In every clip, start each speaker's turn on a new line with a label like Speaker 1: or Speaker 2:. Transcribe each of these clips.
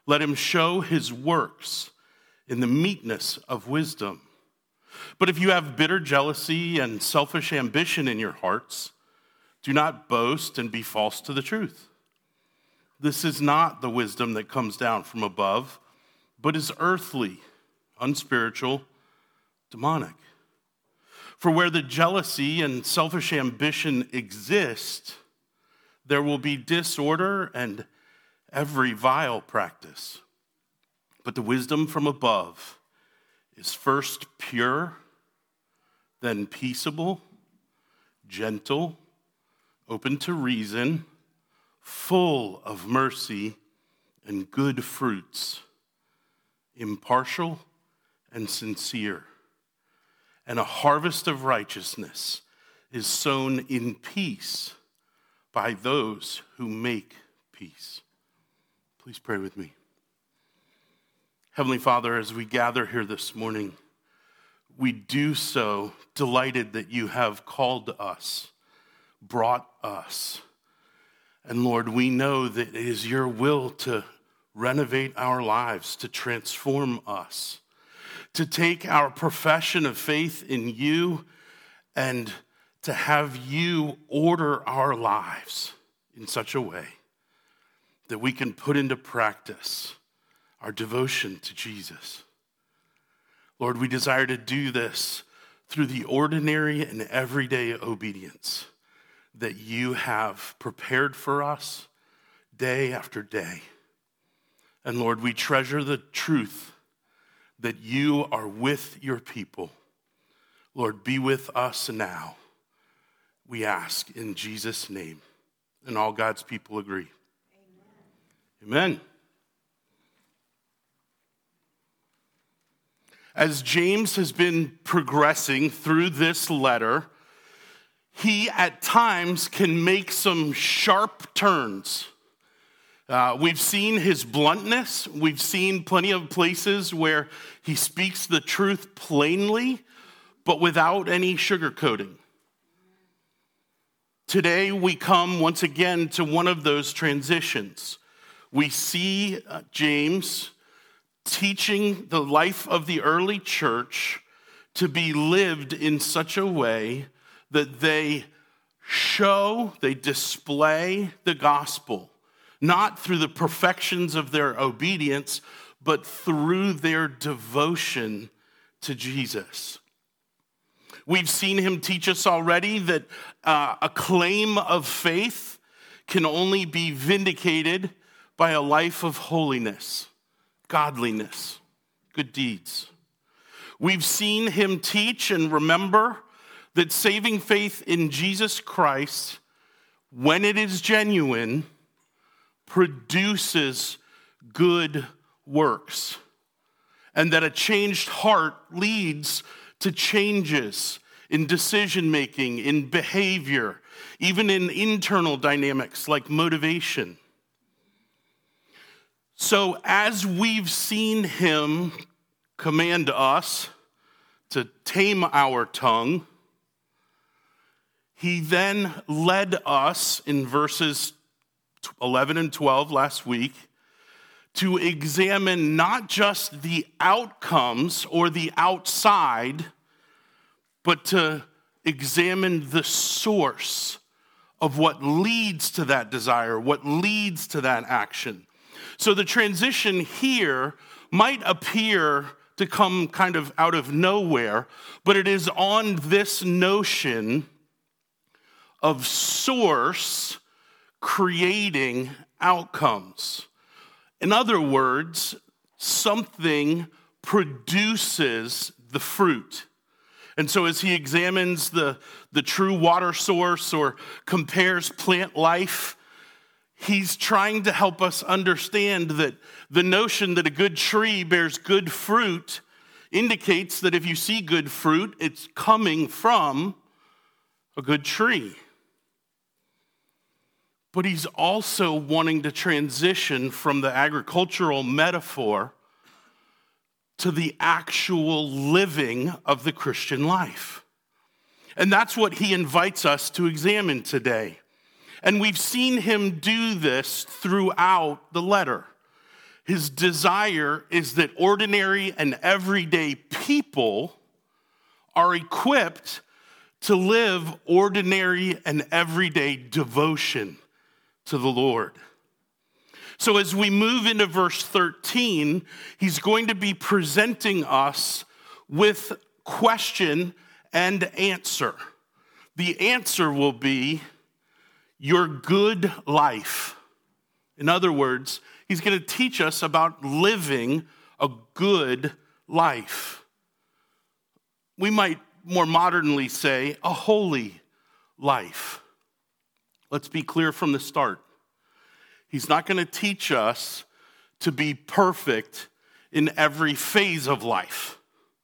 Speaker 1: Let him show his works in the meekness of wisdom. But if you have bitter jealousy and selfish ambition in your hearts, do not boast and be false to the truth. This is not the wisdom that comes down from above, but is earthly, unspiritual, demonic. For where the jealousy and selfish ambition exist, there will be disorder and every vile practice. But the wisdom from above is first pure, then peaceable, gentle, open to reason, full of mercy and good fruits, impartial and sincere. And a harvest of righteousness is sown in peace by those who make peace. Please pray with me. Heavenly Father, as we gather here this morning, we do so delighted that you have called us, brought us. And Lord, we know that it is your will to renovate our lives, to transform us, to take our profession of faith in you and to have you order our lives in such a way that we can put into practice our devotion to Jesus. Lord, we desire to do this through the ordinary and everyday obedience that you have prepared for us day after day. And Lord, we treasure the truth that you are with your people. Lord, be with us now. We ask in Jesus' name. And all God's people agree. Amen. As James has been progressing through this letter, he at times can make some sharp turns. We've seen his bluntness. We've seen plenty of places where he speaks the truth plainly, but without any sugarcoating. Today, we come once again to one of those transitions. We see James teaching the life of the early church to be lived in such a way that they display the gospel, not through the perfections of their obedience, but through their devotion to Jesus. We've seen him teach us already that a claim of faith can only be vindicated by a life of holiness, godliness, good deeds. We've seen him teach and remember that saving faith in Jesus Christ, when it is genuine, produces good works, and that a changed heart leads to changes in decision-making, in behavior, even in internal dynamics like motivation. So as we've seen him command us to tame our tongue, he then led us in verses 11 and 12 last week to examine not just the outcomes or the outside, but to examine the source of what leads to that desire, what leads to that action. So the transition here might appear to come kind of out of nowhere, but it is on this notion of source creating outcomes. In other words, something produces the fruit. And so as he examines the true water source or compares plant life, he's trying to help us understand that the notion that a good tree bears good fruit indicates that if you see good fruit, it's coming from a good tree. But he's also wanting to transition from the agricultural metaphor to the actual living of the Christian life. And that's what he invites us to examine today. And we've seen him do this throughout the letter. His desire is that ordinary and everyday people are equipped to live ordinary and everyday devotion to the Lord. So as we move into verse 13, he's going to be presenting us with question and answer. The answer will be your good life. In other words, he's going to teach us about living a good life. We might more modernly say a holy life. Let's be clear from the start. He's not going to teach us to be perfect in every phase of life.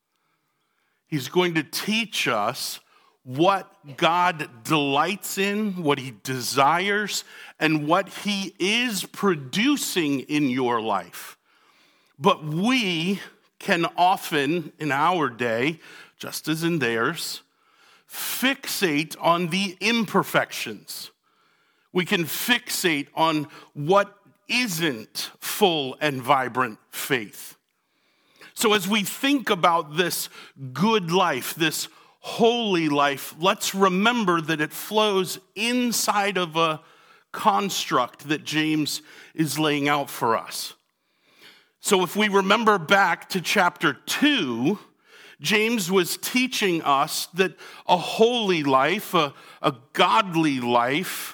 Speaker 1: He's going to teach us what God delights in, what he desires, and what he is producing in your life. But we can often, in our day, just as in theirs, fixate on the imperfections. We can fixate on what isn't full and vibrant faith. So as we think about this good life, this holy life, let's remember that it flows inside of a construct that James is laying out for us. So if we remember back to chapter 2, James was teaching us that a holy life, a godly life,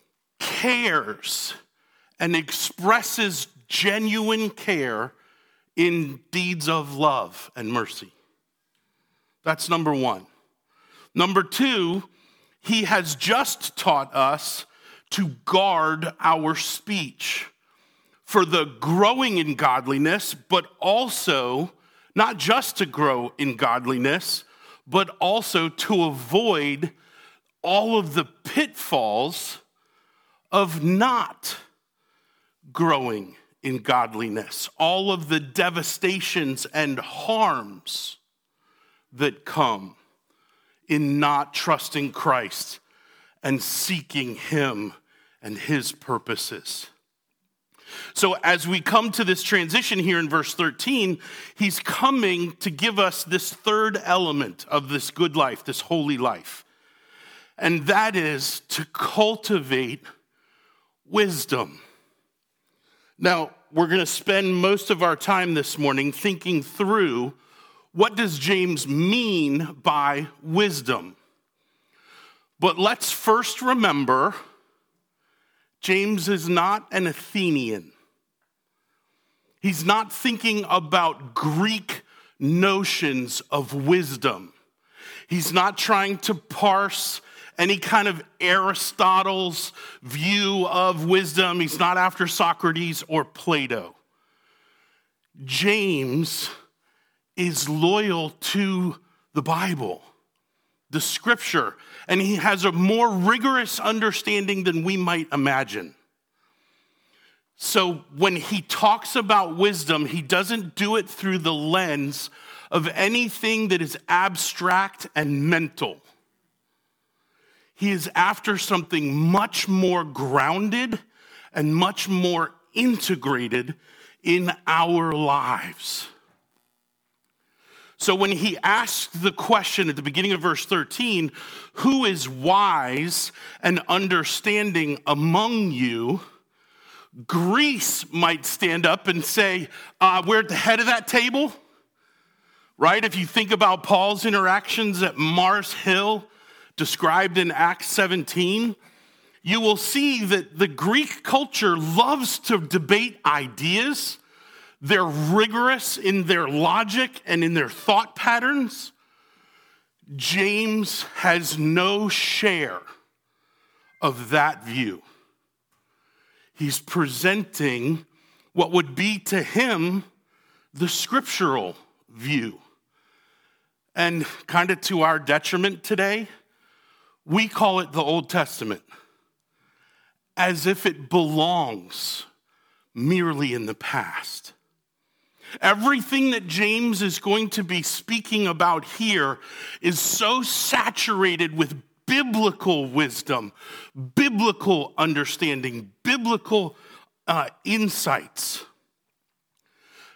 Speaker 1: cares and expresses genuine care in deeds of love and mercy. That's number one. Number two, he has just taught us to guard our speech for the growing in godliness, but also not just to grow in godliness, but also to avoid all of the pitfalls of not growing in godliness, all of the devastations and harms that come in not trusting Christ and seeking him and his purposes. So as we come to this transition here in verse 13, he's coming to give us this third element of this good life, this holy life. And that is to cultivate wisdom. Now, we're going to spend most of our time this morning thinking through what does James mean by wisdom. But let's first remember, James is not an Athenian. He's not thinking about Greek notions of wisdom. He's not trying to parse any kind of Aristotle's view of wisdom. He's not after Socrates or Plato. James is loyal to the Bible, the scripture, and he has a more rigorous understanding than we might imagine. So when he talks about wisdom, he doesn't do it through the lens of anything that is abstract and mental. He is after something much more grounded and much more integrated in our lives. So when he asks the question at the beginning of verse 13, who is wise and understanding among you? Greece might stand up and say, we're at the head of that table, right? If you think about Paul's interactions at Mars Hill, described in Acts 17, you will see that the Greek culture loves to debate ideas. They're rigorous in their logic and in their thought patterns. James has no share of that view. He's presenting what would be to him the scriptural view. And kind of to our detriment today, we call it the Old Testament, as if it belongs merely in the past. Everything that James is going to be speaking about here is so saturated with biblical wisdom, biblical understanding, biblical insights.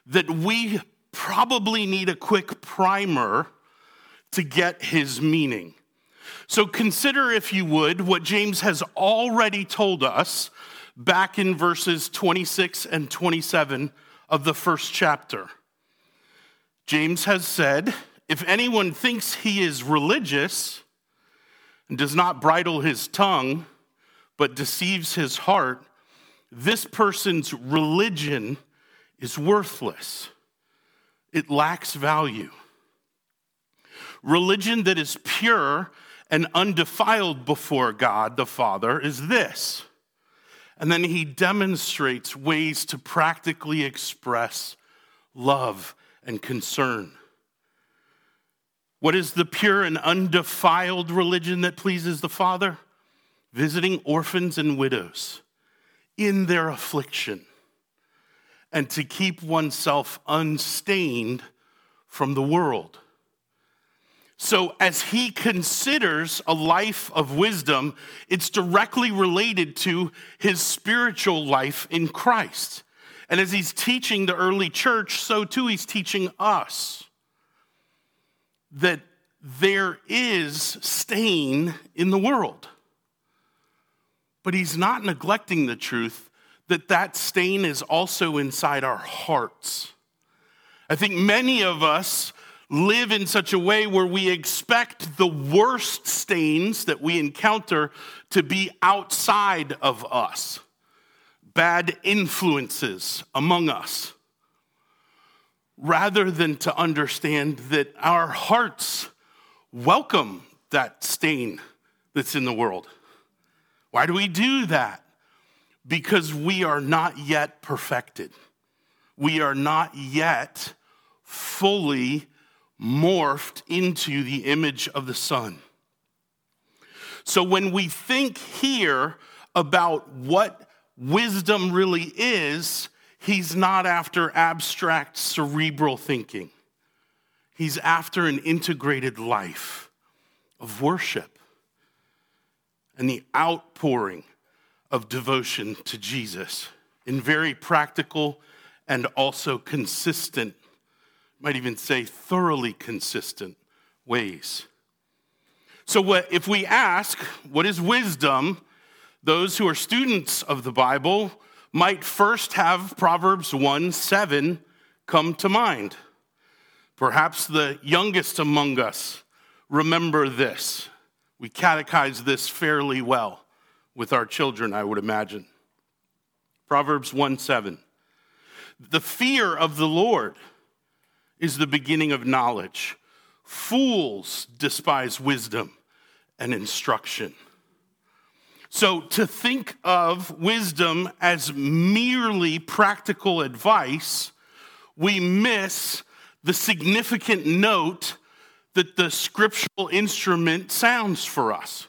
Speaker 1: that we probably need a quick primer to get his meaning. So consider, if you would, what James has already told us back in verses 26 and 27 of the first chapter. James has said, if anyone thinks he is religious and does not bridle his tongue, but deceives his heart, this person's religion is worthless. It lacks value. Religion that is pure and undefiled before God the Father is this. And then he demonstrates ways to practically express love and concern. What is the pure and undefiled religion that pleases the Father? Visiting orphans and widows in their affliction, and to keep oneself unstained from the world. So as he considers a life of wisdom, it's directly related to his spiritual life in Christ. And as he's teaching the early church, so too he's teaching us that there is stain in the world. But he's not neglecting the truth that that stain is also inside our hearts. I think many of us live in such a way where we expect the worst stains that we encounter to be outside of us, bad influences among us, rather than to understand that our hearts welcome that stain that's in the world. Why do we do that? Because we are not yet perfected. We are not yet fully morphed into the image of the Son. So when we think here about what wisdom really is, he's not after abstract cerebral thinking. He's after an integrated life of worship and the outpouring of devotion to Jesus in very practical and also consistent, might even say thoroughly consistent ways. So if we ask, what is wisdom? Those who are students of the Bible might first have Proverbs 1:7 come to mind. Perhaps the youngest among us remember this. We catechize this fairly well with our children, I would imagine. Proverbs 1:7. The fear of the Lord is the beginning of knowledge. Fools despise wisdom and instruction. So to think of wisdom as merely practical advice, we miss the significant note that the scriptural instrument sounds for us.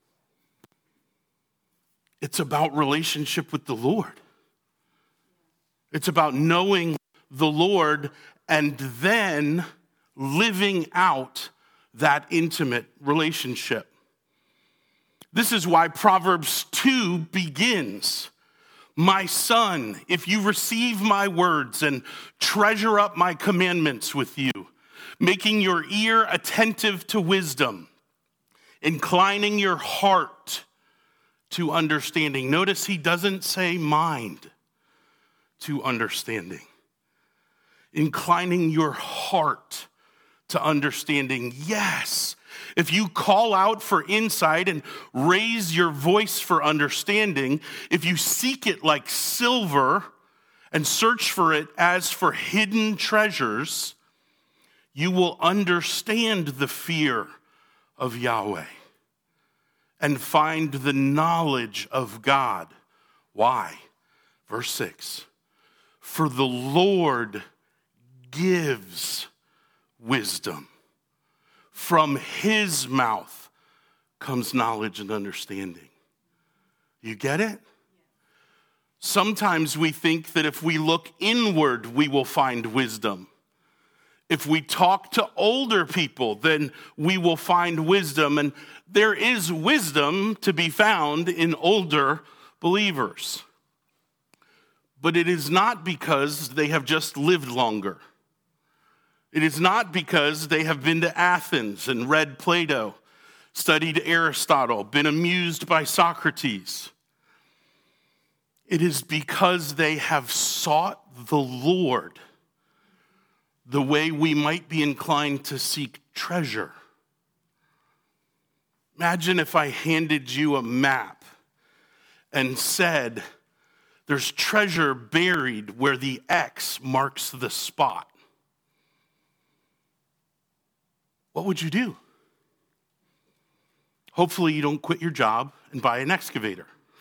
Speaker 1: It's about relationship with the Lord. It's about knowing the Lord and then living out that intimate relationship. This is why Proverbs 2 begins. My son, if you receive my words and treasure up my commandments with you, making your ear attentive to wisdom, inclining your heart to understanding. Notice he doesn't say mind to understanding. Inclining your heart to understanding. Yes, if you call out for insight and raise your voice for understanding, if you seek it like silver and search for it as for hidden treasures, you will understand the fear of Yahweh and find the knowledge of God. Why? Verse 6. For the Lord gives wisdom. From his mouth comes knowledge and understanding. You get it? Sometimes we think that if we look inward, we will find wisdom. If we talk to older people, then we will find wisdom. And there is wisdom to be found in older believers. But it is not because they have just lived longer. It is not because they have been to Athens and read Plato, studied Aristotle, been amused by Socrates. It is because they have sought the Lord the way we might be inclined to seek treasure. Imagine if I handed you a map and said, there's treasure buried where the X marks the spot. What would you do? Hopefully you don't quit your job and buy an excavator.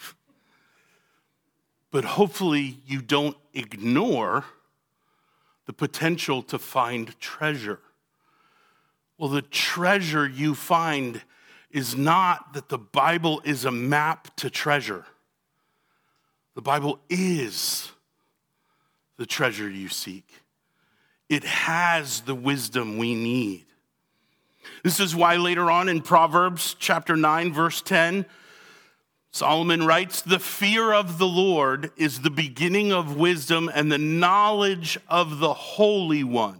Speaker 1: But hopefully you don't ignore the potential to find treasure. Well, the treasure you find is not that the Bible is a map to treasure. The Bible is the treasure you seek. It has the wisdom we need. This is why later on in Proverbs chapter 9, verse 10, Solomon writes, "The fear of the Lord is the beginning of wisdom, and the knowledge of the Holy One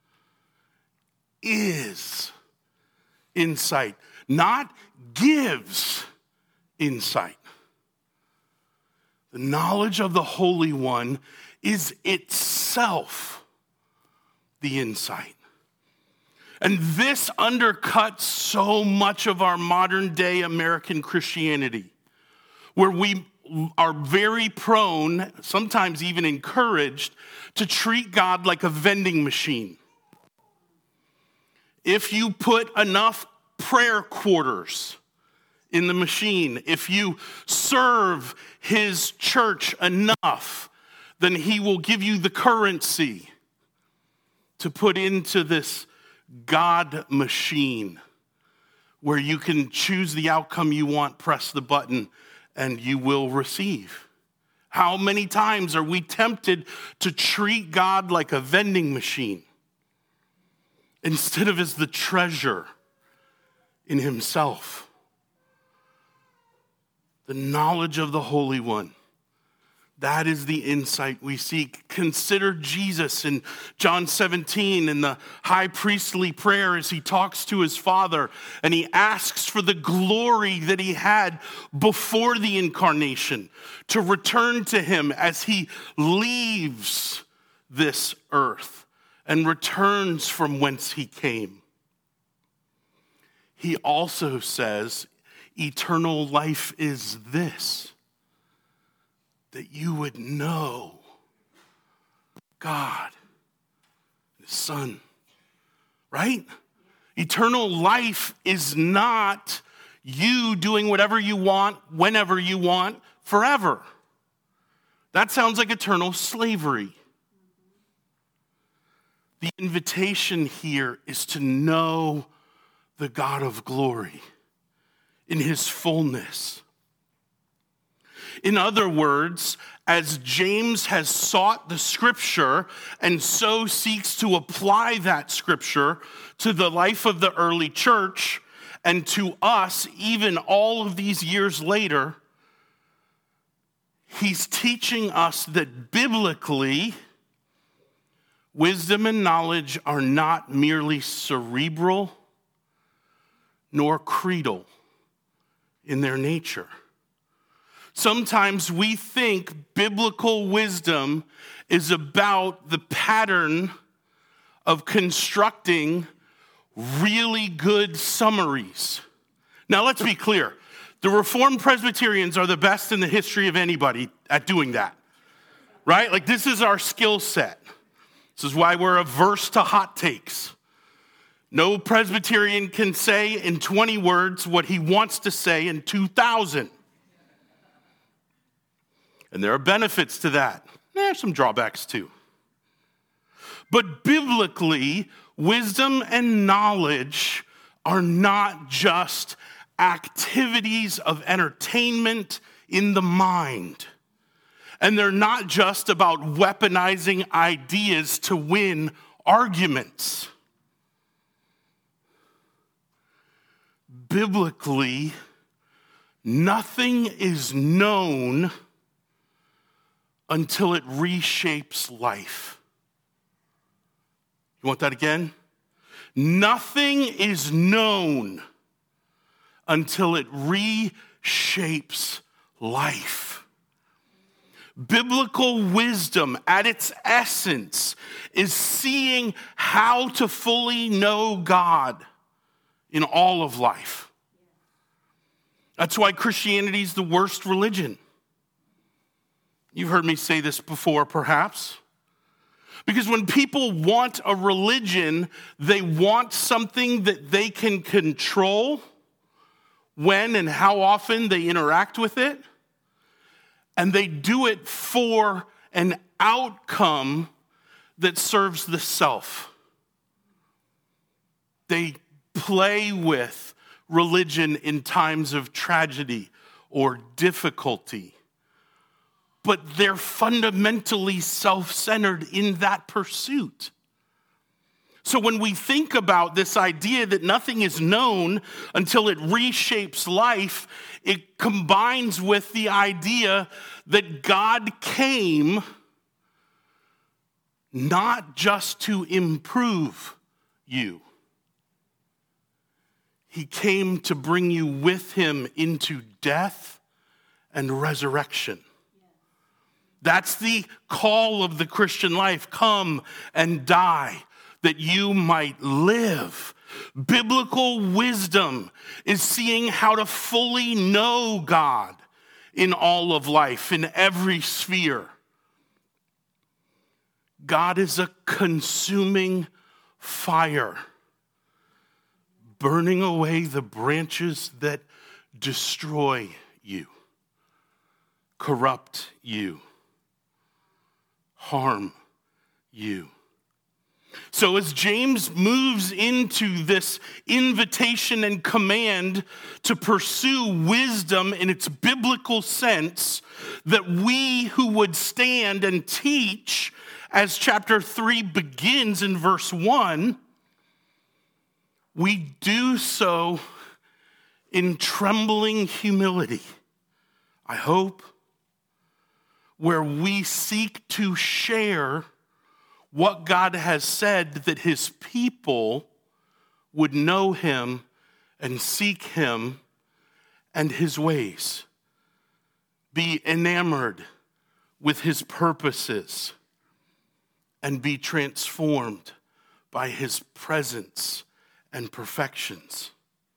Speaker 1: is insight," not gives insight. The knowledge of the Holy One is itself the insight. And this undercuts so much of our modern day American Christianity, where we are very prone, sometimes even encouraged, to treat God like a vending machine. If you put enough prayer quarters in the machine, if you serve his church enough, then he will give you the currency to put into this God machine where you can choose the outcome you want, press the button, and you will receive. How many times are we tempted to treat God like a vending machine instead of as the treasure in himself? The knowledge of the Holy One. That is the insight we seek. Consider Jesus in John 17 in the high priestly prayer as he talks to his Father and he asks for the glory that he had before the incarnation to return to him as he leaves this earth and returns from whence he came. He also says, eternal life is this, that you would know God, his Son, right? Eternal life is not you doing whatever you want, whenever you want, forever. That sounds like eternal slavery. The invitation here is to know the God of glory in his fullness. In other words, as James has sought the scripture and so seeks to apply that scripture to the life of the early church and to us, even all of these years later, he's teaching us that biblically, wisdom and knowledge are not merely cerebral nor creedal in their nature. Sometimes we think biblical wisdom is about the pattern of constructing really good summaries. Now, let's be clear. The Reformed Presbyterians are the best in the history of anybody at doing that, right? Like, this is our skill set. This is why we're averse to hot takes. No Presbyterian can say in 20 words what he wants to say in 2,000. And there are benefits to that. There are some drawbacks too. But biblically, wisdom and knowledge are not just activities of entertainment in the mind. And they're not just about weaponizing ideas to win arguments. Biblically, nothing is known until it reshapes life. You want that again? Nothing is known until it reshapes life. Biblical wisdom at its essence is seeing how to fully know God in all of life. That's why Christianity is the worst religion. You've heard me say this before, perhaps. Because when people want a religion, they want something that they can control when and how often they interact with it. And they do it for an outcome that serves the self. They play with religion in times of tragedy or difficulty, but they're fundamentally self-centered in that pursuit. So when we think about this idea that nothing is known until it reshapes life, it combines with the idea that God came not just to improve you. He came to bring you with him into death and resurrection. That's the call of the Christian life. Come and die that you might live. Biblical wisdom is seeing how to fully know God in all of life, in every sphere. God is a consuming fire, burning away the branches that destroy you, corrupt you, harm you. So as James moves into this invitation and command to pursue wisdom in its biblical sense, that we who would stand and teach, as chapter 3 begins in verse 1, we do so in trembling humility, I hope, where we seek to share what God has said, that his people would know him and seek him and his ways, be enamored with his purposes, and be transformed by his presence and perfections.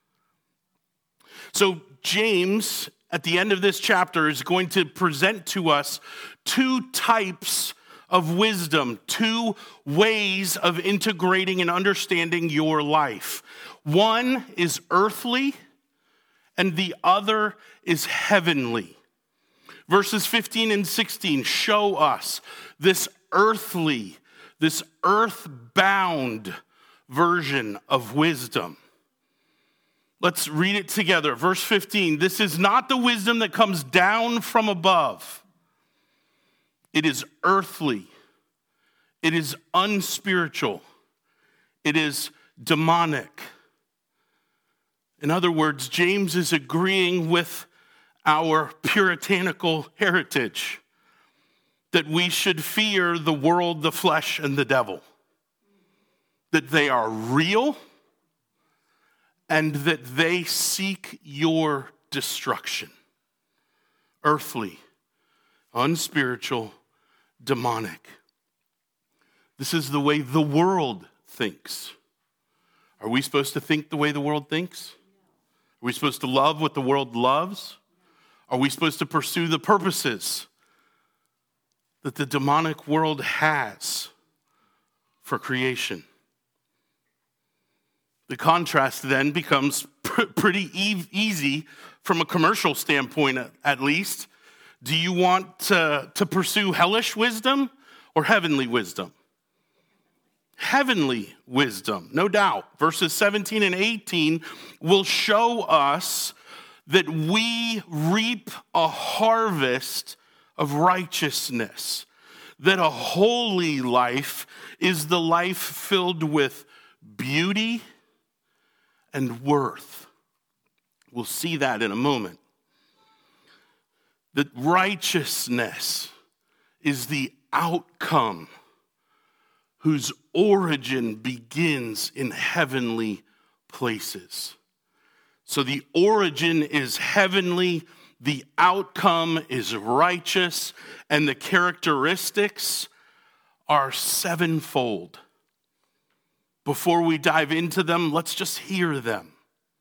Speaker 1: So James, at the end of this chapter, is going to present to us two types of wisdom, two ways of integrating and understanding your life. One is earthly, and the other is heavenly. Verses 15 and 16 show us this earthly, this earthbound version of wisdom. Let's read it together. Verse 15, this is not the wisdom that comes down from above. It is earthly. It is unspiritual. It is demonic. In other words, James is agreeing with our puritanical heritage that we should fear the world, the flesh, and the devil. That they are real and that they seek your destruction. Earthly, unspiritual, demonic. This is the way the world thinks. Are we supposed to think the way the world thinks? Are we supposed to love what the world loves? Are we supposed to pursue the purposes that the demonic world has for creation? The contrast then becomes pretty easy from a commercial standpoint, at least. Do you want to pursue hellish wisdom or heavenly wisdom? Heavenly wisdom, no doubt. Verses 17 and 18 will show us that we reap a harvest of righteousness, that a holy life is the life filled with beauty and worth. We'll see that in a moment. That righteousness is the outcome whose origin begins in heavenly places. So the origin is heavenly, the outcome is righteous, and the characteristics are sevenfold. Before we dive into them, let's just hear them.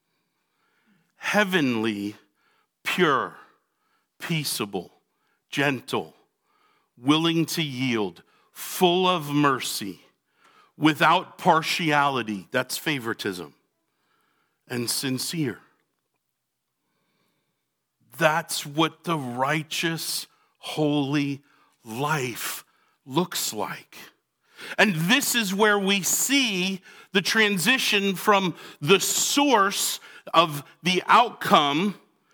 Speaker 1: Heavenly, pure, peaceable, gentle, willing to yield, full of mercy, without partiality, that's favoritism, and sincere. That's what the righteous, holy life looks like. And this is where we see the transition from the source of the outcome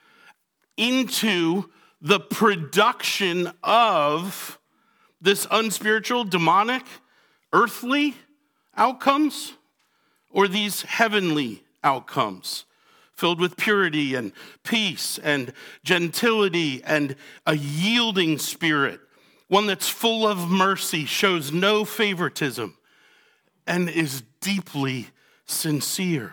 Speaker 1: into the production of this unspiritual, demonic, earthly outcomes, or these heavenly outcomes filled with purity and peace and gentility and a yielding spirit, one that's full of mercy, shows no favoritism, and is deeply sincere.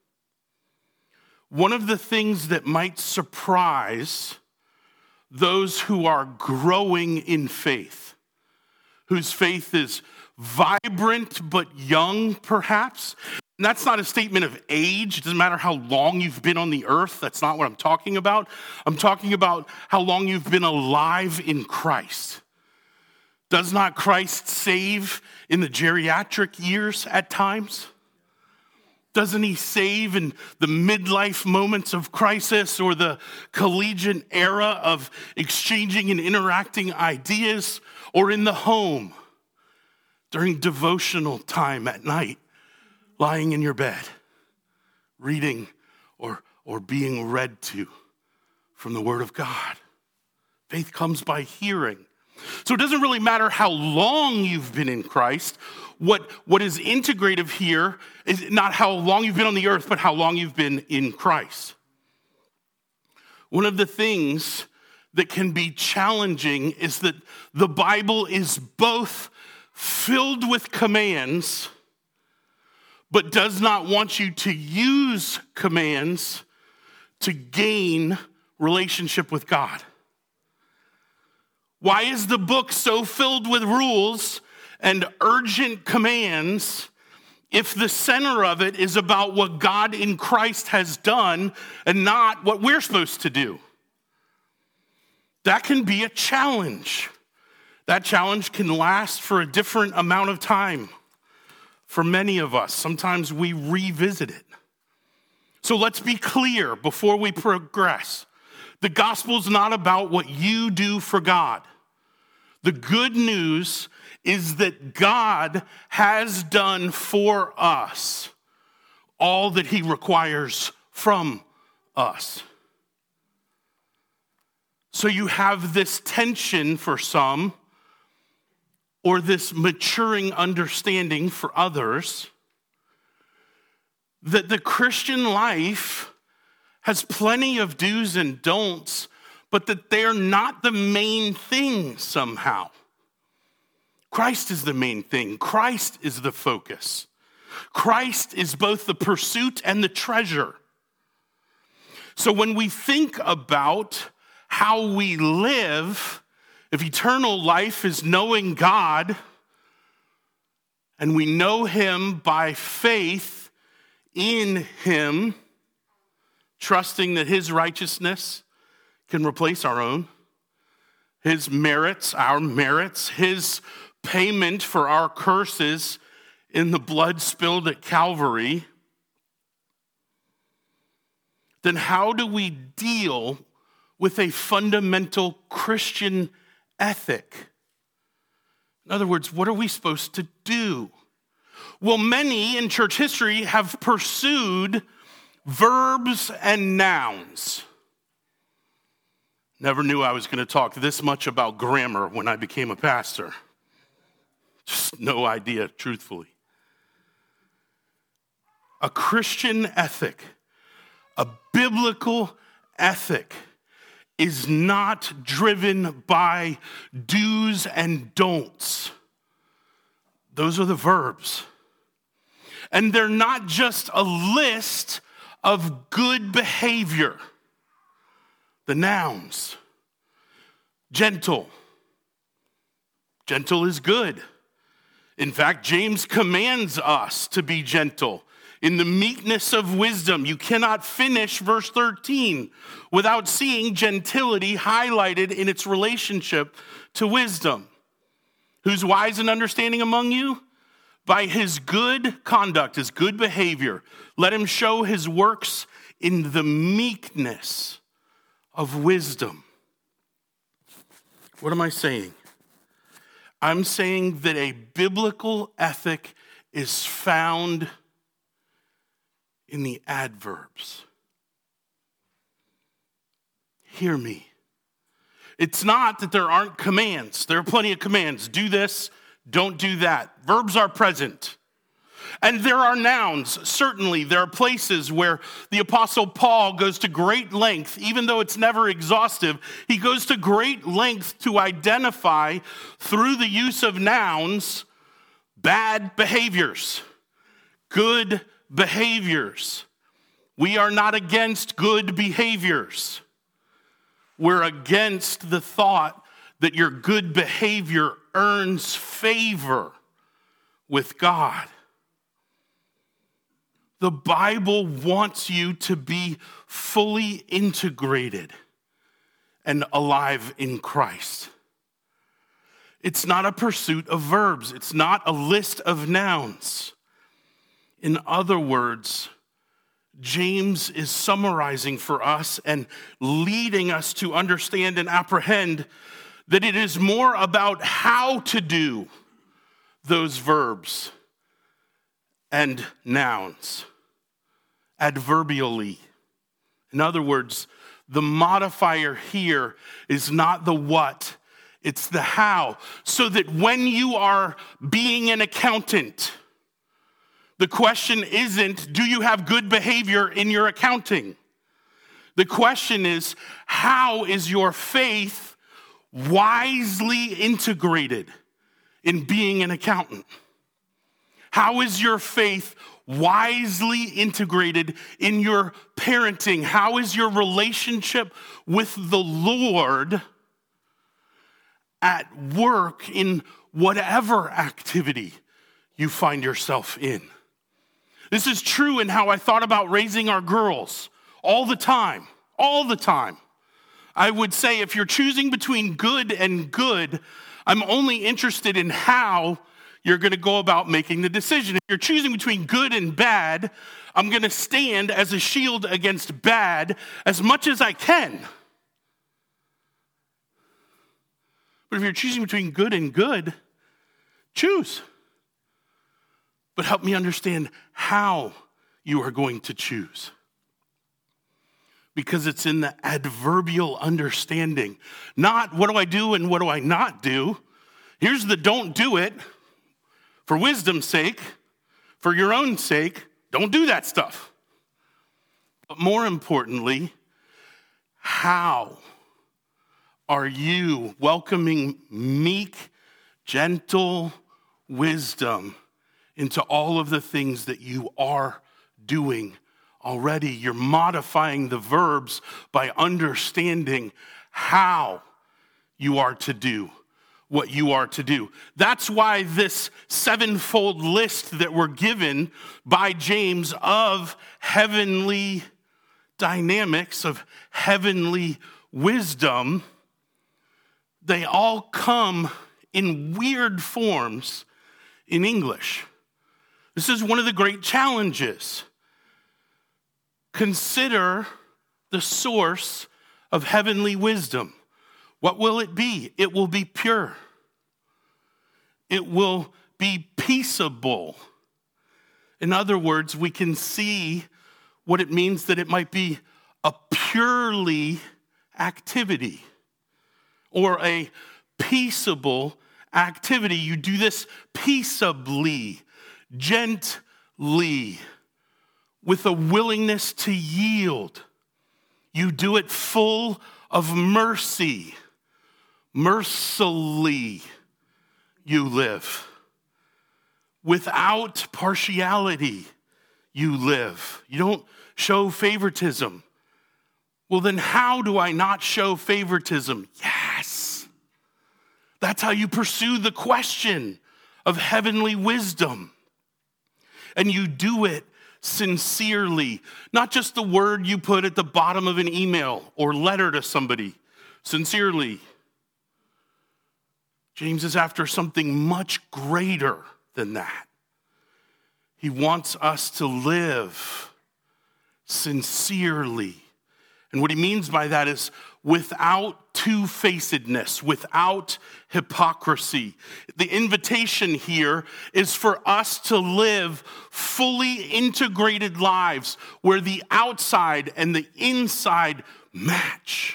Speaker 1: One of the things that might surprise those who are growing in faith, whose faith is vibrant but young, perhaps. And that's not a statement of age. It doesn't matter how long you've been on the earth. That's not what I'm talking about. I'm talking about how long you've been alive in Christ. Does not Christ save in the geriatric years at times? Doesn't he save in the midlife moments of crisis or the collegiate era of exchanging and interacting ideas, or in the home during devotional time at night, lying in your bed, reading or being read to from the Word of God? Faith comes by hearing. So it doesn't really matter how long you've been in Christ. What is integrative here is not how long you've been on the earth, but how long you've been in Christ. One of the things that can be challenging is that the Bible is both filled with commands, but does not want you to use commands to gain relationship with God. Why is the book so filled with rules and urgent commands if the center of it is about what God in Christ has done and not what we're supposed to do? That can be a challenge. That challenge can last for a different amount of time for many of us. Sometimes we revisit it. So let's be clear before we progress. The gospel's not about what you do for God. The good news is that God has done for us all that he requires from us. So you have this tension for some, or this maturing understanding for others, that the Christian life has plenty of do's and don'ts, but that they're not the main thing somehow. Christ is the main thing. Christ is the focus. Christ is both the pursuit and the treasure. So when we think about how we live, if eternal life is knowing God, and we know him by faith in him, trusting that his righteousness can replace our own, his merits, our merits, his payment for our curses in the blood spilled at Calvary, then how do we deal with a fundamental Christian ethic? In other words, what are we supposed to do? Well, many in church history have pursued verbs and nouns. Never knew I was going to talk this much about grammar when I became a pastor. Just no idea, truthfully. A Christian ethic, a biblical ethic, is not driven by do's and don'ts. Those are the verbs. And they're not just a list of good behavior. The nouns. Gentle. Gentle is good. In fact, James commands us to be gentle. In the meekness of wisdom, you cannot finish verse 13 without seeing gentility highlighted in its relationship to wisdom. Who's wise and understanding among you? By his good conduct, his good behavior, let him show his works in the meekness of wisdom. What am I saying? I'm saying that a biblical ethic is found in the adverbs. Hear me. It's not that there aren't commands. There are plenty of commands. Do this, don't do that. Verbs are present. And there are nouns. Certainly, there are places where the Apostle Paul goes to great length, even though it's never exhaustive, he goes to great length to identify through the use of nouns bad behaviors, good behaviors. We are not against good behaviors. We're against the thought that your good behavior earns favor with God. The Bible wants you to be fully integrated and alive in Christ. It's not a pursuit of verbs. It's not a list of nouns. In other words, James is summarizing for us and leading us to understand and apprehend that it is more about how to do those verbs and nouns adverbially. In other words, the modifier here is not the what, it's the how. So that when you are being an accountant, the question isn't, do you have good behavior in your accounting? The question is, how is your faith wisely integrated in being an accountant? How is your faith wisely integrated in your parenting? How is your relationship with the Lord at work in whatever activity you find yourself in? This is true in how I thought about raising our girls all the time. I would say if you're choosing between good and good, I'm only interested in how you're going to go about making the decision. If you're choosing between good and bad, I'm going to stand as a shield against bad as much as I can. But if you're choosing between good and good, choose. But help me understand how you are going to choose. Because it's in the adverbial understanding. Not what do I do and what do I not do. Here's the don't do it. For wisdom's sake, for your own sake, don't do that stuff. But more importantly, how are you welcoming meek, gentle wisdom into all of the things that you are doing already? You're modifying the verbs by understanding how you are to do what you are to do. That's why this sevenfold list that we're given by James of heavenly dynamics, of heavenly wisdom, they all come in weird forms in English. This is one of the great challenges. Consider the source of heavenly wisdom. What will it be? It will be pure. It will be peaceable. In other words, we can see what it means that it might be a purely activity or a peaceable activity. You do this peaceably, gently, with a willingness to yield. You do it full of mercy. Mercifully you live. Without partiality you live. You don't show favoritism. Well, then how do I not show favoritism? Yes. That's how you pursue the question of heavenly wisdom. And you do it sincerely. Not just the word you put at the bottom of an email or letter to somebody. Sincerely. James is after something much greater than that. He wants us to live sincerely. And what he means by that is without two-facedness, without hypocrisy. The invitation here is for us to live fully integrated lives where the outside and the inside match.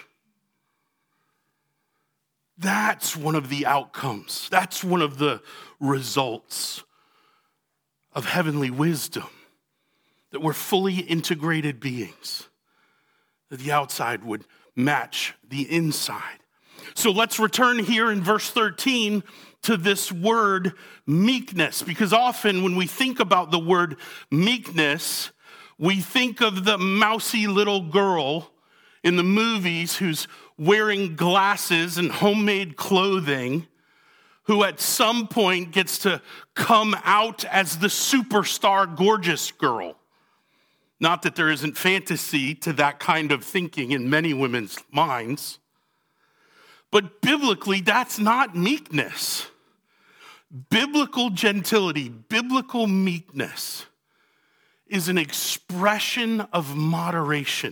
Speaker 1: That's one of the outcomes. That's one of the results of heavenly wisdom, that we're fully integrated beings, that the outside would match the inside. So let's return here in verse 13 to this word meekness, because often when we think about the word meekness, we think of the mousy little girl in the movies who's wearing glasses and homemade clothing, who at some point gets to come out as the superstar gorgeous girl. Not that there isn't fantasy to that kind of thinking in many women's minds, but biblically, that's not meekness. Biblical gentility, biblical meekness is an expression of moderation.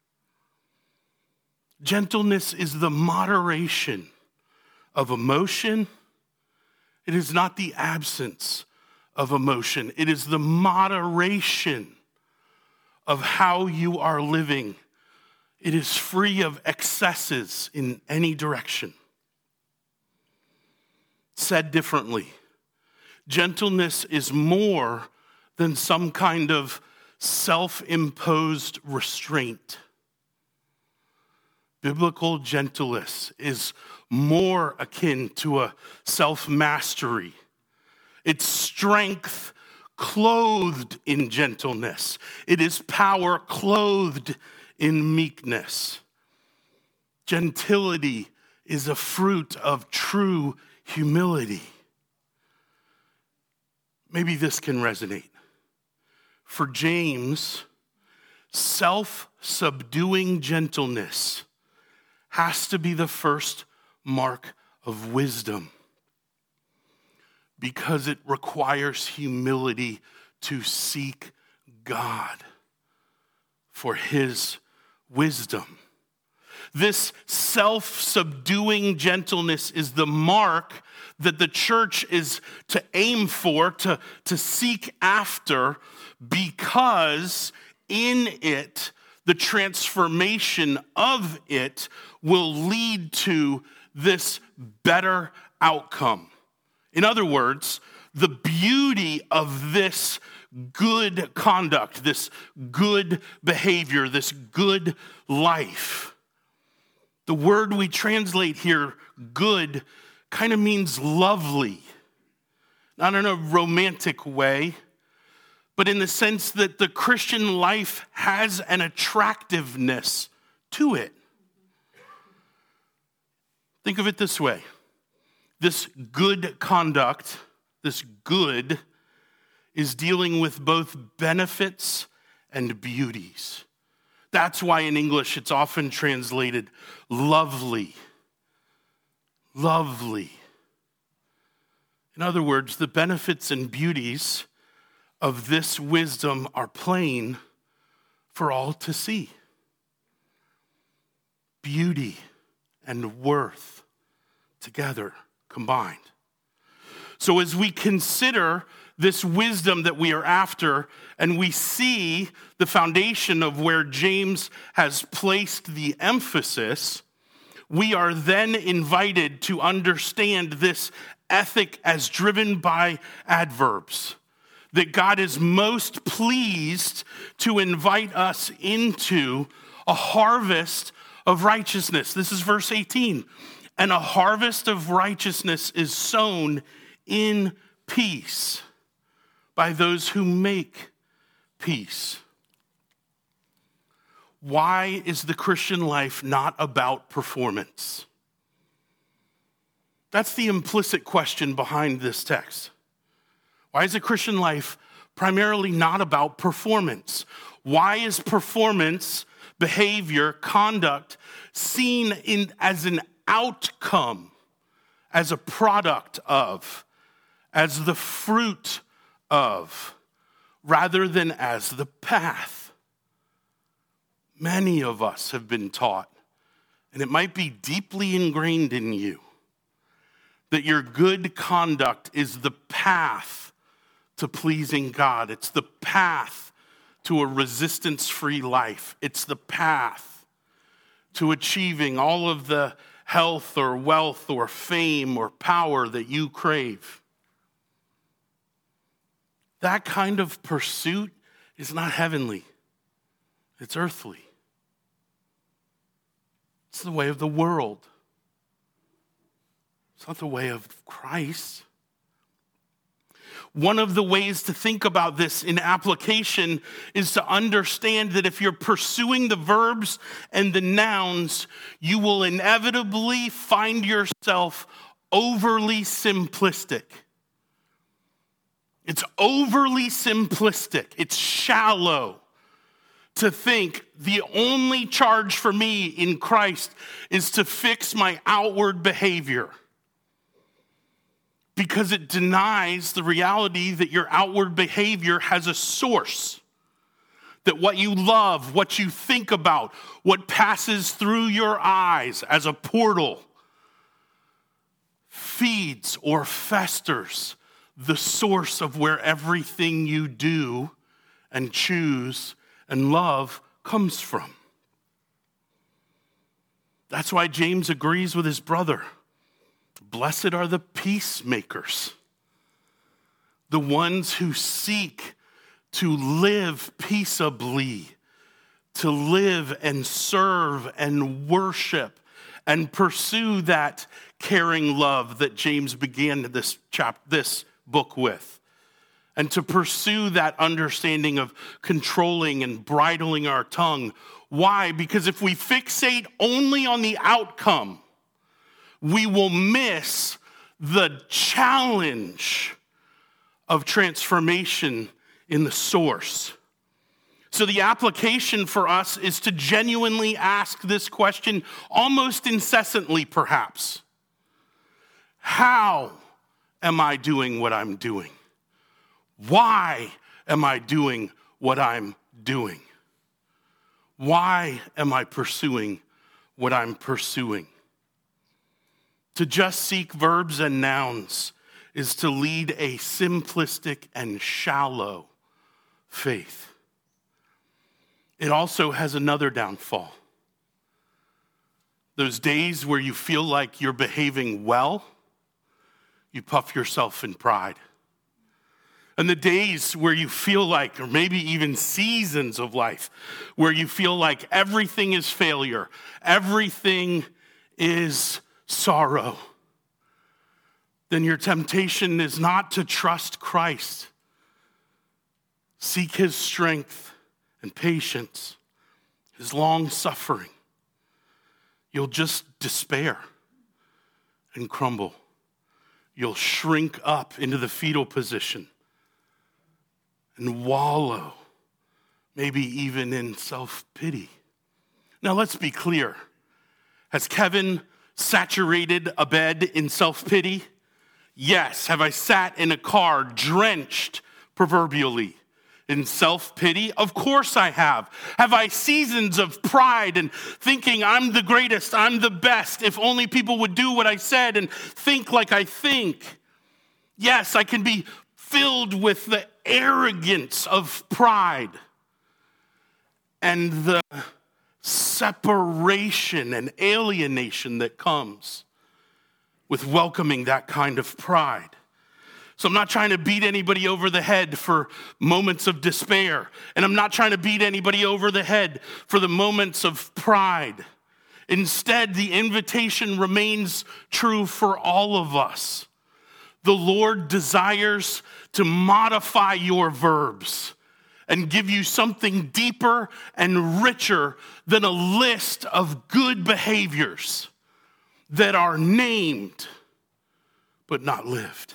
Speaker 1: Gentleness is the moderation of emotion. It is not the absence of emotion. It is the moderation of how you are living. It is free of excesses in any direction. Said differently, gentleness is more than some kind of self-imposed restraint. Biblical gentleness is more akin to a self-mastery. It's strength clothed in gentleness. It is power clothed in meekness. Gentility is a fruit of true humility. Maybe this can resonate. For James, self-subduing gentleness has to be the first mark of wisdom, because it requires humility to seek God for his wisdom. This self-subduing gentleness is the mark that the church is to aim for, to seek after, because in it, the transformation of it will lead to this better outcome. In other words, the beauty of this good conduct, this good behavior, this good life. The word we translate here, good, kind of means lovely. Not in a romantic way, but in the sense that the Christian life has an attractiveness to it. Think of it this way. This good conduct, this good, is dealing with both benefits and beauties. That's why in English it's often translated lovely. Lovely. In other words, the benefits and beauties of this wisdom are plain for all to see. Beauty and worth together, combined. So as we consider this wisdom that we are after, and we see the foundation of where James has placed the emphasis, we are then invited to understand this ethic as driven by adverbs. That God is most pleased to invite us into a harvest of righteousness. This is verse 18. And a harvest of righteousness is sown in peace by those who make peace. Why is the Christian life not about performance? That's the implicit question behind this text. Why is the Christian life primarily not about performance? Why is performance, behavior, conduct seen as an outcome, as a product of, as the fruit of, rather than as the path? Many of us have been taught, and it might be deeply ingrained in you, that your good conduct is the path to pleasing God. It's the path to a resistance-free life. It's the path to achieving all of the health or wealth or fame or power that you crave. That kind of pursuit is not heavenly. It's earthly. It's the way of the world. It's not the way of Christ. One of the ways to think about this in application is to understand that if you're pursuing the verbs and the nouns, you will inevitably find yourself overly simplistic. It's overly simplistic. It's shallow to think the only charge for me in Christ is to fix my outward behavior, because it denies the reality that your outward behavior has a source, that what you love, what you think about, what passes through your eyes as a portal feeds or festers the source of where everything you do and choose and love comes from. That's why James agrees with his brother. Blessed are the peacemakers, the ones who seek to live peaceably, to live and serve and worship and pursue that caring love that James began this book with, and to pursue that understanding of controlling and bridling our tongue. Why? Because if we fixate only on the outcome, we will miss the challenge of transformation in the source. So the application for us is to genuinely ask this question, almost incessantly perhaps. How am I doing what I'm doing? Why am I doing what I'm doing? Why am I pursuing what I'm pursuing? To just seek verbs and nouns is to lead a simplistic and shallow faith. It also has another downfall. Those days where you feel like you're behaving well, you puff yourself in pride. And the days where you feel like, or maybe even seasons of life, where you feel like everything is failure, everything is sorrow, then your temptation is not to trust Christ. Seek his strength and patience, his long suffering. You'll just despair and crumble. You'll shrink up into the fetal position and wallow, maybe even in self-pity. Now let's be clear. Has Kevin saturated a bed in self-pity? Yes. Have I sat in a car drenched proverbially in self-pity? Of course I have. Have I seasons of pride and thinking I'm the greatest, I'm the best, if only people would do what I said and think like I think? Yes, I can be filled with the arrogance of pride and the separation and alienation that comes with welcoming that kind of pride. So I'm not trying to beat anybody over the head for moments of despair, and I'm not trying to beat anybody over the head for the moments of pride. Instead, the invitation remains true for all of us. The Lord desires to modify your verbs and give you something deeper and richer than a list of good behaviors that are named but not lived.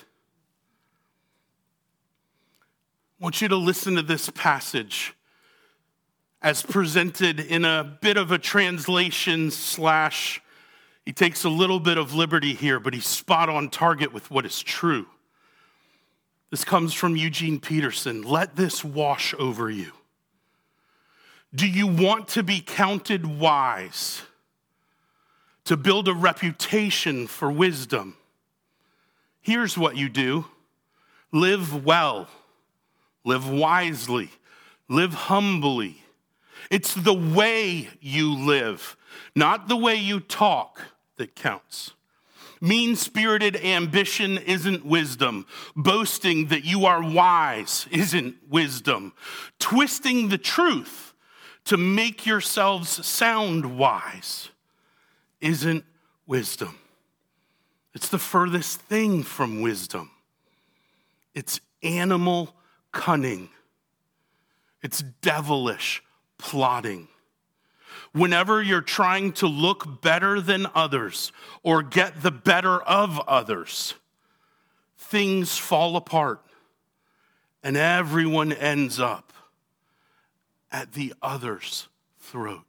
Speaker 1: I want you to listen to this passage as presented in a bit of a translation / he takes a little bit of liberty here, but he's spot on target with what is true. This comes from Eugene Peterson. Let this wash over you. Do you want to be counted wise? To build a reputation for wisdom? Here's what you do. Live well. Live wisely. Live humbly. It's the way you live, not the way you talk, that counts. Mean-spirited ambition isn't wisdom. Boasting that you are wise isn't wisdom. Twisting the truth to make yourselves sound wise isn't wisdom. It's the furthest thing from wisdom. It's animal cunning. It's devilish plotting. Whenever you're trying to look better than others or get the better of others, things fall apart and everyone ends up at the other's throat.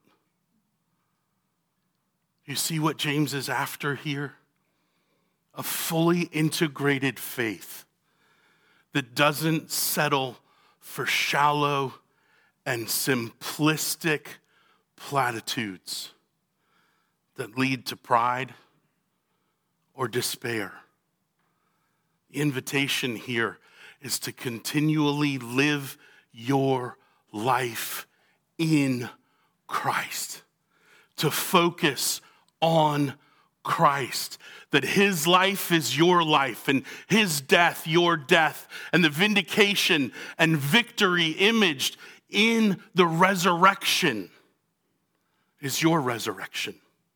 Speaker 1: You see what James is after here? A fully integrated faith that doesn't settle for shallow and simplistic platitudes that lead to pride or despair. The invitation here is to continually live your life in Christ, to focus on Christ, that his life is your life and his death your death, and the vindication and victory imaged in the resurrection is your resurrection.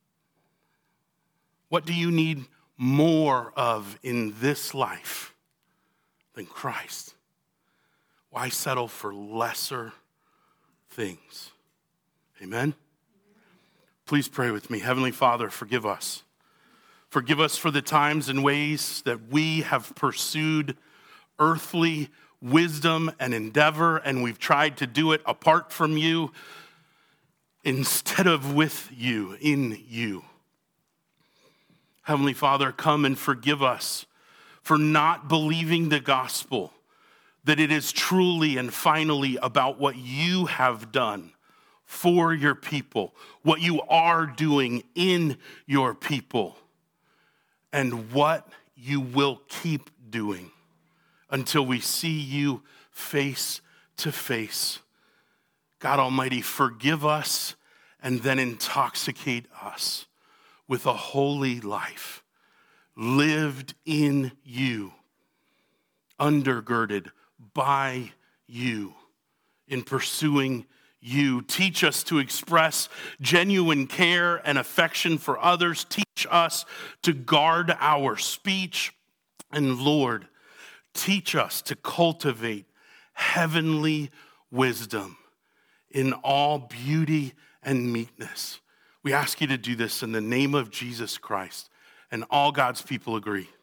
Speaker 1: What do you need more of in this life than Christ? Why settle for lesser things? Amen? Please pray with me. Heavenly Father, forgive us. Forgive us for the times and ways that we have pursued earthly wisdom and endeavor, and we've tried to do it apart from you instead of with you, in you. Heavenly Father, come and forgive us for not believing the gospel, that it is truly and finally about what you have done for your people, what you are doing in your people, and what you will keep doing until we see you face to face. God Almighty, forgive us and then intoxicate us with a holy life, lived in you, undergirded by you, in pursuing you. Teach us to express genuine care and affection for others. Teach us to guard our speech. And Lord, teach us to cultivate heavenly wisdom in all beauty and meekness. We ask you to do this in the name of Jesus Christ. And all God's people agree.